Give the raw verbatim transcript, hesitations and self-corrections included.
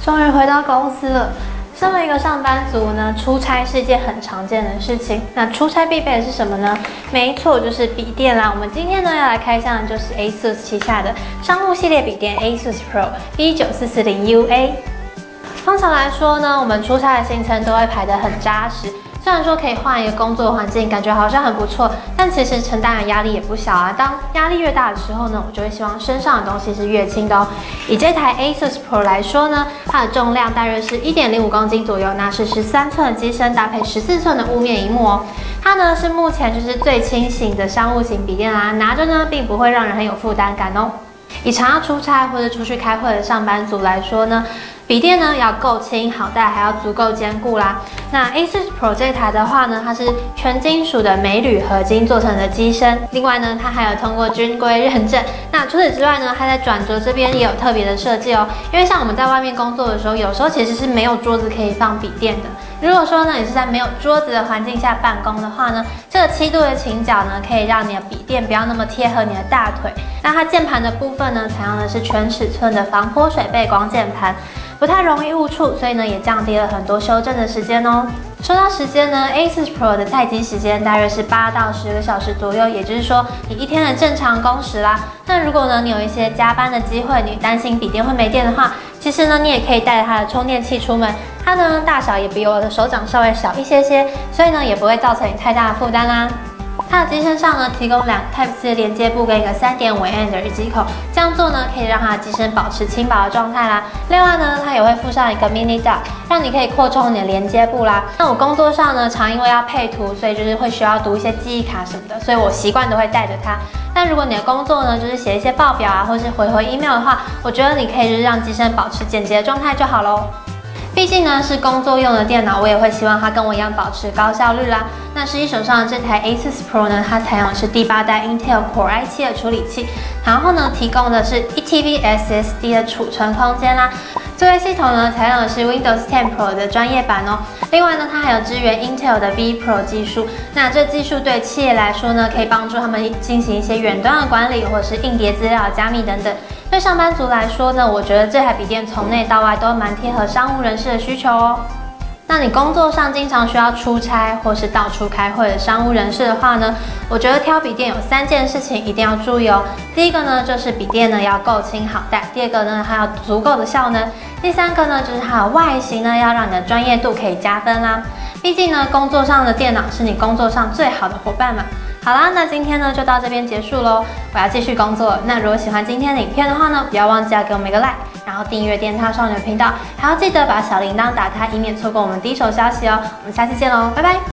终于回到公司了。身为一个上班族呢，出差是一件很常见的事情。那出差必备的是什么呢？没错，就是笔电啦。我们今天呢要来开箱的就是 ASUS 旗下的商务系列笔电 ASUS Pro B九四四零 U A。通常来说呢，我们出差的行程都会排得很扎实。虽然说可以换一个工作环境，感觉好像很不错，但其实承担的压力也不小啊。当压力越大的时候呢，我就会希望身上的东西是越轻的哦。以这台 ASUS Pro 来说呢，它的重量大约是 一点零五公斤左右，那是十三寸的机身搭配十四寸的雾面萤幕哦。它呢是目前就是最轻型的商务型笔电啦，拿着呢并不会让人很有负担感哦。以常要出差或者出去开会的上班族来说呢，笔电呢要够轻好带，还要足够坚固啦。那 ASUS Pro 这台的话呢，它是全金属的镁铝合金做成的机身，另外呢，它还有通过军规认证。那除此之外呢，它在转折这边也有特别的设计哦。因为像我们在外面工作的时候，有时候其实是没有桌子可以放笔电的。如果说呢，你是在没有桌子的环境下办公的话呢，这个七度的倾角呢，可以让你的笔电不要那么贴合你的大腿。那它键盘的部分呢，采用的是全尺寸的防泼水背光键盘。不太容易误触，所以呢也降低了很多修正的时间哦。说到时间呢 ，ASUS Pro 的待机时间大约是八到十个小时左右，也就是说你一天的正常工时啦。那如果呢你有一些加班的机会，你担心笔电会没电的话，其实呢你也可以带着它的充电器出门，它呢大小也比我的手掌稍微小一些些，所以呢也不会造成你太大的负担啦。它的机身上呢提供两个 Type C 的连接部跟一个 三点五 毫米的耳机口，这样做呢可以让它的机身保持轻薄的状态啦。另外呢，它也会附上一个 Mini Dock， 让你可以扩充你的连接部啦。那我工作上呢，常因为要配图，所以就是会需要读一些记忆卡什么的，所以我习惯都会带着它。但如果你的工作呢，就是写一些报表啊，或是回回 email 的话，我觉得你可以就是让机身保持简洁的状态就好咯。毕竟呢是工作用的电脑，我也会希望它跟我一样保持高效率啦。那实际手上的这台 ASUS Pro 呢，它采用的是第八代 Intel Core i 七的处理器，然后呢提供的是 一 T B S S D 的储存空间啦。作业系统呢采用的是 Windows 十 Pro 的专业版哦。另外呢，它还有支援 Intel 的 V Pro 技术。那这技术对企业来说呢，可以帮助他们进行一些远端的管理，或者是硬碟资料的加密等等。对上班族来说呢，我觉得这台笔电从内到外都蛮贴合商务人士的需求哦。那你工作上经常需要出差或是到处开会的商务人士的话呢，我觉得挑笔电有三件事情一定要注意哦。第一个呢，就是笔电呢要够轻好带；第二个呢，还有足够的效能；第三个呢，就是它的外形呢要让你的专业度可以加分啦。毕竟呢，工作上的电脑是你工作上最好的伙伴嘛。好啦，那今天呢就到这边结束喽，我要继续工作了。那如果喜欢今天的影片的话呢，不要忘记要给我们一个 like， 然后订阅电獺少女的频道，还要记得把小铃铛打开，以免错过我们第一手消息哦。我们下期见喽，拜拜。